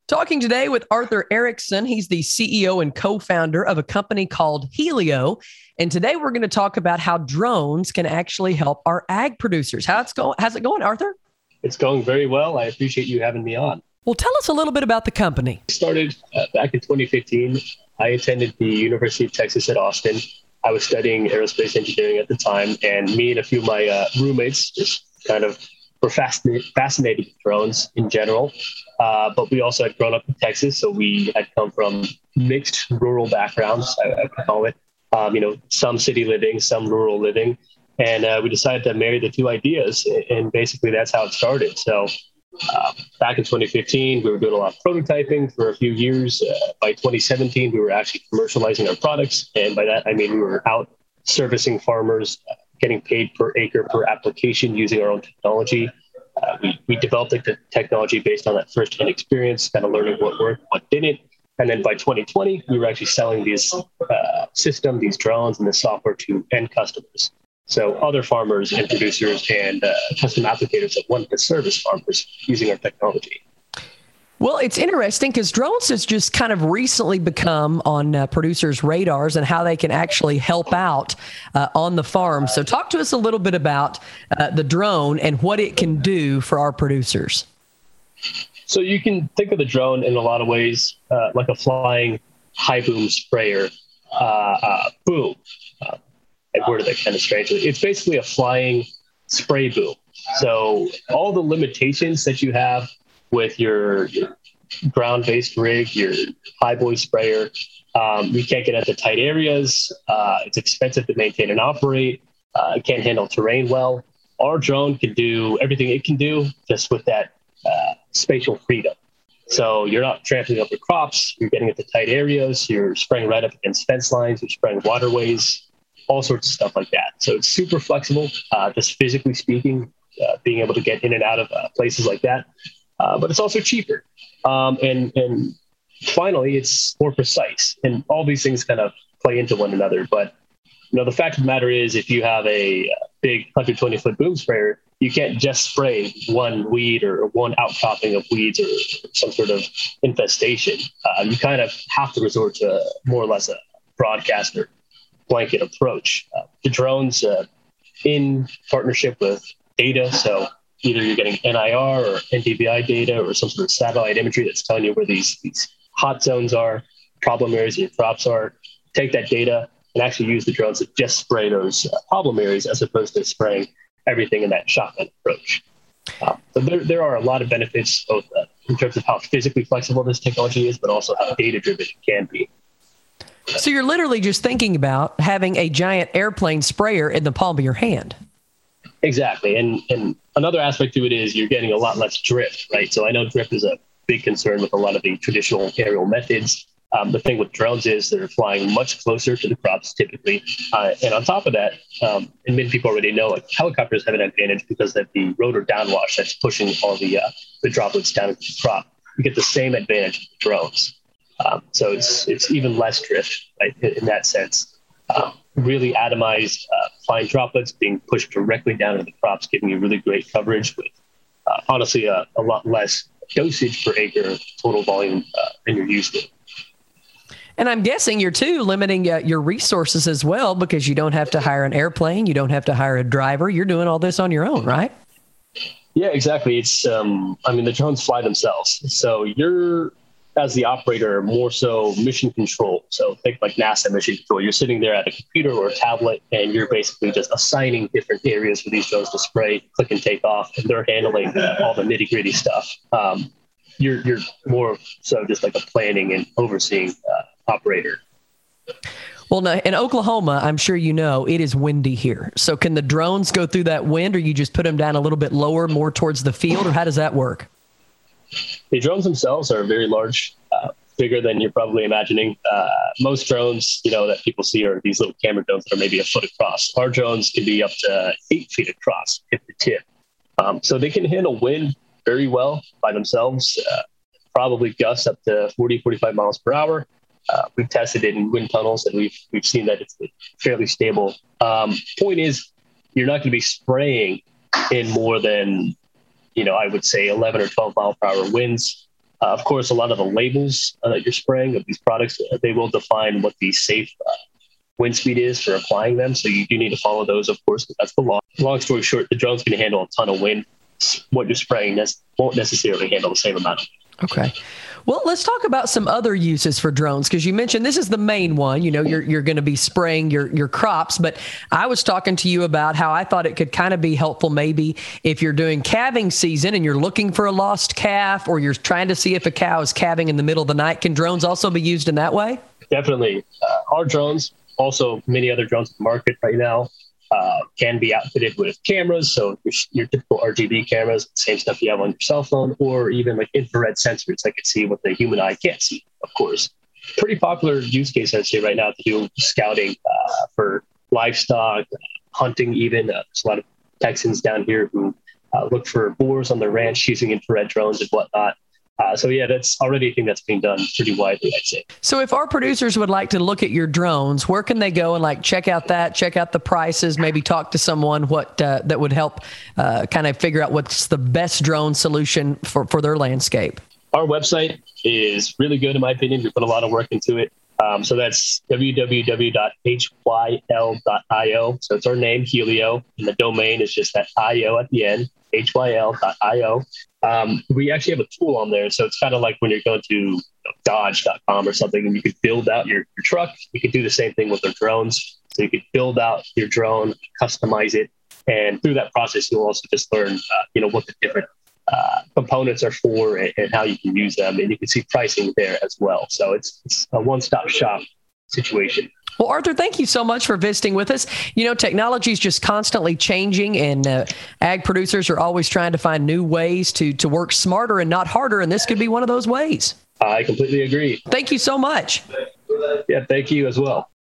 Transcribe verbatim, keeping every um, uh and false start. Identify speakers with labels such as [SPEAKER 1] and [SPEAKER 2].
[SPEAKER 1] Talking today with Arthur Erickson. He's the C E O and co-founder of a company called Helio. And today we're going to talk about how drones can actually help our ag producers. How's it going? How's it going, Arthur?
[SPEAKER 2] It's going very well. I appreciate you having me on.
[SPEAKER 1] Well, tell us a little bit about the company.
[SPEAKER 2] I started uh, back in twenty fifteen. I attended the University of Texas at Austin. I was studying aerospace engineering at the time, and me and a few of my uh, roommates just kind of were fascinated, fascinated with drones in general. Uh, but we also had grown up in Texas, so we had come from mixed rural backgrounds, I, I could call it. Um, you know, some city living, some rural living. And uh, we decided to marry the two ideas, and basically that's how it started. So uh, back in twenty fifteen, we were doing a lot of prototyping for a few years. Uh, by twenty seventeen, we were actually commercializing our products. And by that, I mean we were out servicing farmers, uh, getting paid per acre, per application using our own technology. Uh, we, we developed the technology based on that first-hand experience, kind of learning what worked, what didn't. And then by twenty twenty, we were actually selling these uh, system, these drones and the software to end customers. So other farmers and producers and uh, custom applicators that wanted to service farmers using our technology.
[SPEAKER 1] Well, it's interesting because drones has just kind of recently become on uh, producers' radars and how they can actually help out uh, on the farm. So talk to us a little bit about uh, the drone and what it can do for our producers.
[SPEAKER 2] So you can think of the drone in a lot of ways, uh, like a flying high boom sprayer. Uh, uh, boom. Uh, I worded that kind of strangely. It's basically a flying spray boom. So all the limitations that you have with your, your ground-based rig, your high-boy sprayer, um, you can't get at the tight areas. Uh, it's expensive to maintain and operate. Uh, it can't handle terrain well. Our drone can do everything it can do just with that uh, spatial freedom. So you're not trampling over crops. You're getting at the tight areas. You're spraying right up against fence lines. You're spraying waterways, all sorts of stuff like that. So it's super flexible, uh, just physically speaking, uh, being able to get in and out of uh, places like that. Uh, but it's also cheaper. Um, and, and finally, it's more precise. And all these things kind of play into one another. But, you know, the fact of the matter is, if you have a big one hundred twenty foot boom sprayer, you can't just spray one weed or one outcropping of weeds or some sort of infestation. Uh, you kind of have to resort to more or less a broadcast or blanket approach. Uh, the drones uh, in partnership with data. So either you're getting N I R or N D V I data or some sort of satellite imagery that's telling you where these, these hot zones are, problem areas your crops are. Take that data and actually use the drones to just spray those uh, problem areas as opposed to spraying everything in that shotgun approach. Um, so there, there are a lot of benefits, both uh, in terms of how physically flexible this technology is, but also how data-driven it can be.
[SPEAKER 1] So you're literally just thinking about having a giant airplane sprayer in the palm of your hand.
[SPEAKER 2] Exactly. And and another aspect to it is you're getting a lot less drift, right? So I know drift is a big concern with a lot of the traditional aerial methods. Um, the thing with drones is they're flying much closer to the crops typically. Uh, and on top of that, um, and many people already know, like helicopters have an advantage because of the rotor downwash that's pushing all the uh, the droplets down into the crop. You get the same advantage with drones. Um, so it's it's even less drift, right, in, in that sense. Um, really atomized uh, fine droplets being pushed directly down into the crops, giving you really great coverage with uh, honestly a, a lot less dosage per acre total volume uh, than you're used to.
[SPEAKER 1] And I'm guessing you're too limiting uh, your resources as well, because you don't have to hire an airplane. You don't have to hire a driver. You're doing all this on your own, right?
[SPEAKER 2] Yeah, exactly. It's, um, I mean, the drones fly themselves. So you're, as the operator, more so mission control. So think like NASA mission control. You're sitting there at a computer or a tablet, and you're basically just assigning different areas for these drones to spray, click and take off, and they're handling all the nitty gritty stuff. Um, you're, you're more so just like a planning and overseeing uh, operator.
[SPEAKER 1] Well, now, in Oklahoma, I'm sure you know, it is windy here. So can the drones go through that wind, or you just put them down a little bit lower, more towards the field, or how does that work?
[SPEAKER 2] The drones themselves are very large, uh, bigger than you're probably imagining. Uh, most drones, you know, that people see are these little camera drones that are maybe a foot across. Our drones can be up to eight feet across, tip to tip. Um, so they can handle wind very well by themselves, uh, probably gusts up to forty, forty-five miles per hour. Uh, we've tested it in wind tunnels, and we've we've seen that it's fairly stable. Um, point is, you're not going to be spraying in more than, you know, I would say eleven or twelve mile per hour winds. Uh, of course, a lot of the labels uh, that you're spraying of these products, uh, they will define what the safe uh, wind speed is for applying them. So you do need to follow those, of course, but that's the law. Long story short, the drone's going to handle a ton of wind. What you're spraying ne- won't necessarily handle the same amount of wind.
[SPEAKER 1] Okay. Well, let's talk about some other uses for drones, because you mentioned this is the main one. You know, you're you're going to be spraying your your crops, but I was talking to you about how I thought it could kind of be helpful maybe if you're doing calving season and you're looking for a lost calf, or you're trying to see if a cow is calving in the middle of the night. Can drones also be used in that way?
[SPEAKER 2] Definitely. Uh, our drones, also many other drones in the market right now, uh, can be outfitted with cameras. So your, your typical R G B cameras, same stuff you have on your cell phone, or even like infrared sensors that can see what the human eye can't see, of course. Pretty popular use case, I'd say, right now to do scouting uh, for livestock, hunting even. Uh, there's a lot of Texans down here who uh, look for boars on their ranch using infrared drones and whatnot. Uh, so, yeah, that's already a thing that's being done pretty widely, I'd say.
[SPEAKER 1] So if our producers would like to look at your drones, where can they go and like check out that, check out the prices, maybe talk to someone what uh, that would help uh, kind of figure out what's the best drone solution for, for their landscape?
[SPEAKER 2] Our website is really good, in my opinion. We put a lot of work into it. Um, so that's w w w dot h y l dot i o. So it's our name, Helio, and the domain is just that I O at the end, h y l dot i o. Um, we actually have a tool on there. So it's kind of like when you're going to you know, dodge dot com or something, and you could build out your, your truck. You could do the same thing with the drones. So you could build out your drone, customize it. And through that process, you'll also just learn, uh, you know, what the different uh, components are for and, and how you can use them. And you can see pricing there as well. So it's, it's a one-stop shop situation.
[SPEAKER 1] Well, Arthur, thank you so much for visiting with us. You know, technology is just constantly changing, and uh, ag producers are always trying to find new ways to to work smarter and not harder, and this could be one of those ways.
[SPEAKER 2] I completely agree.
[SPEAKER 1] Thank you so much.
[SPEAKER 2] Yeah, thank you as well.